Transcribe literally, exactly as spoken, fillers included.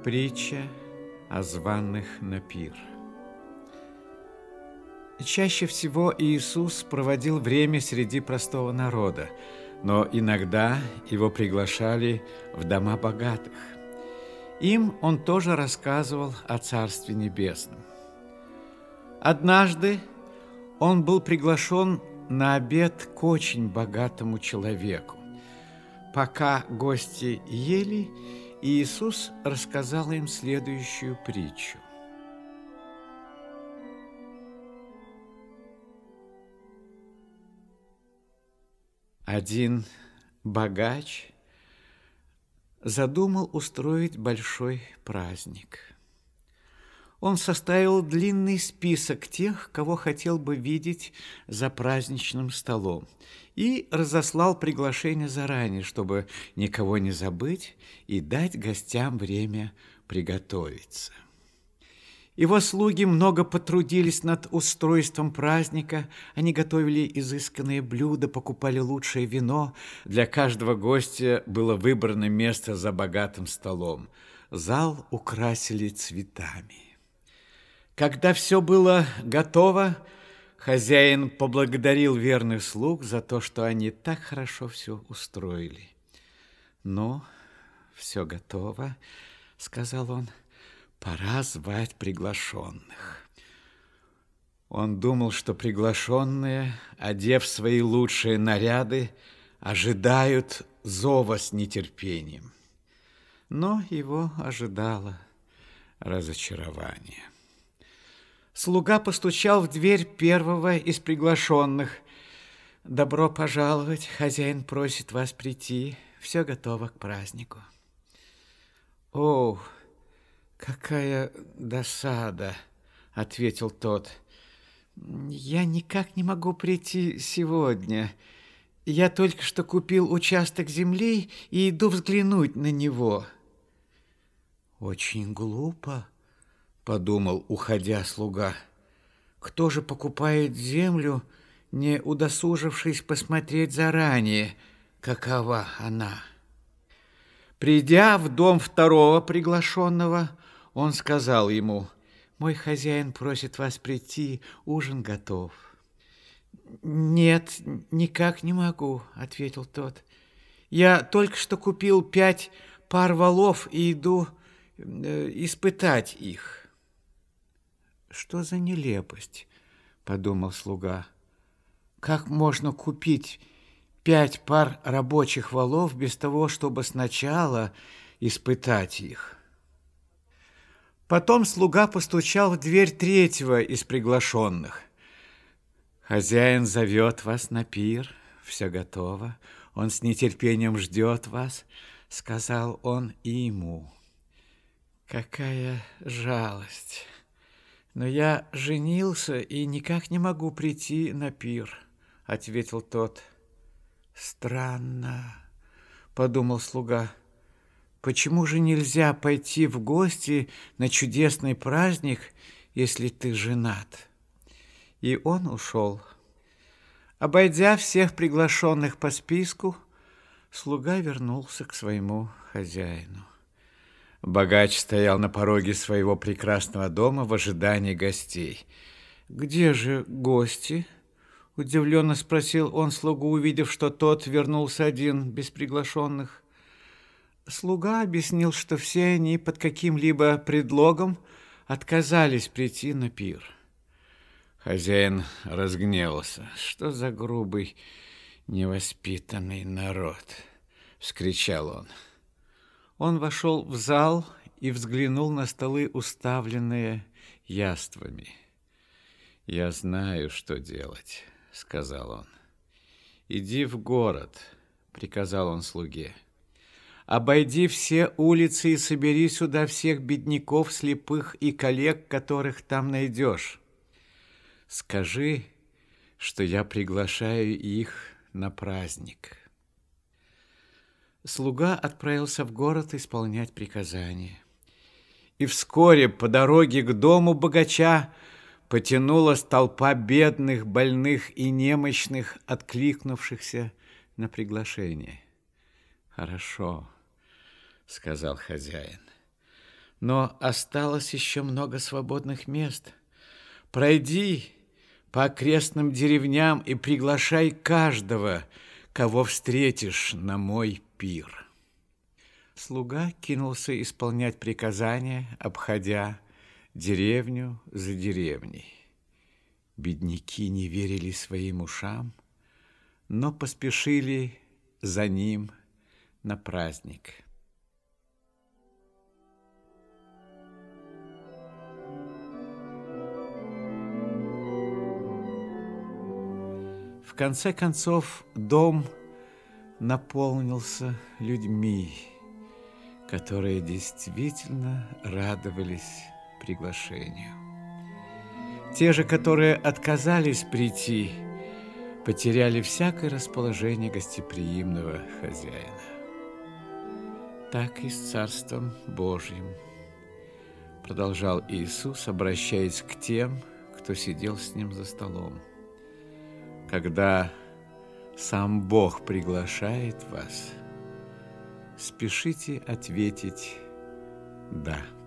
Притча о званых на пир. Чаще всего Иисус проводил время среди простого народа, но иногда его приглашали в дома богатых. Им он тоже рассказывал о Царстве Небесном. Однажды он был приглашен на обед к очень богатому человеку. Пока гости ели, Иисус рассказал им следующую притчу. Один богач задумал устроить большой праздник. Он составил длинный список тех, кого хотел бы видеть за праздничным столом, и разослал приглашение заранее, чтобы никого не забыть и дать гостям время приготовиться. Его слуги много потрудились над устройством праздника. Они готовили изысканные блюда, покупали лучшее вино. Для каждого гостя было выбрано место за богатым столом. Зал украсили цветами. Когда все было готово, хозяин поблагодарил верных слуг за то, что они так хорошо все устроили. «Ну, все готово», — сказал он. «Пора звать приглашенных». Он думал, что приглашенные, одев свои лучшие наряды, ожидают зова с нетерпением. Но его ожидало разочарование. Слуга постучал в дверь первого из приглашенных. «Добро пожаловать, хозяин просит вас прийти. Все готово к празднику». «О, какая досада!» — ответил тот. «Я никак не могу прийти сегодня. Я только что купил участок земли и иду взглянуть на него». «Очень глупо», — подумал, уходя слуга. «Кто же покупает землю, не удосужившись посмотреть заранее, какова она?» Придя в дом второго приглашенного, он сказал ему: «Мой хозяин просит вас прийти, ужин готов». «Нет, никак не могу», — ответил тот. «Я только что купил пять пар волов и иду э, испытать их». «Что за нелепость?» — подумал слуга. «Как можно купить пять пар рабочих волов без того, чтобы сначала испытать их?» Потом слуга постучал в дверь третьего из приглашенных. «Хозяин зовет вас на пир, все готово, он с нетерпением ждет вас», — сказал он и ему. «Какая жалость! Но я женился и никак не могу прийти на пир», — ответил тот. «Странно», — подумал слуга. «Почему же нельзя пойти в гости на чудесный праздник, если ты женат?» И он ушел. Обойдя всех приглашенных по списку, слуга вернулся к своему хозяину. Богач стоял на пороге своего прекрасного дома в ожидании гостей. «Где же гости?» — удивленно спросил он слугу, увидев, что тот вернулся один, без приглашенных. Слуга объяснил, что все они под каким-либо предлогом отказались прийти на пир. Хозяин разгневался. «Что за грубый, невоспитанный народ!» — вскричал он. Он вошел в зал и взглянул на столы, уставленные яствами. «Я знаю, что делать», — сказал он. «Иди в город», — приказал он слуге. «Обойди все улицы и собери сюда всех бедняков, слепых и калек, которых там найдешь. Скажи, что я приглашаю их на праздник». Слуга отправился в город исполнять приказания. И вскоре по дороге к дому богача потянулась толпа бедных, больных и немощных, откликнувшихся на приглашение. «Хорошо», — сказал хозяин. но осталось еще много свободных мест. Пройди по окрестным деревням и приглашай каждого, кого встретишь на мой пир». Слуга кинулся исполнять приказания, обходя деревню за деревней. Бедняки не верили своим ушам, но поспешили за ним на праздник. В конце концов, дом наполнился людьми, которые действительно радовались приглашению. Те же, которые отказались прийти, потеряли всякое расположение гостеприимного хозяина. Так и с Царством Божьим, продолжал Иисус, обращаясь к тем, кто сидел с ним за столом. Когда сам Бог приглашает вас, спешите ответить «да».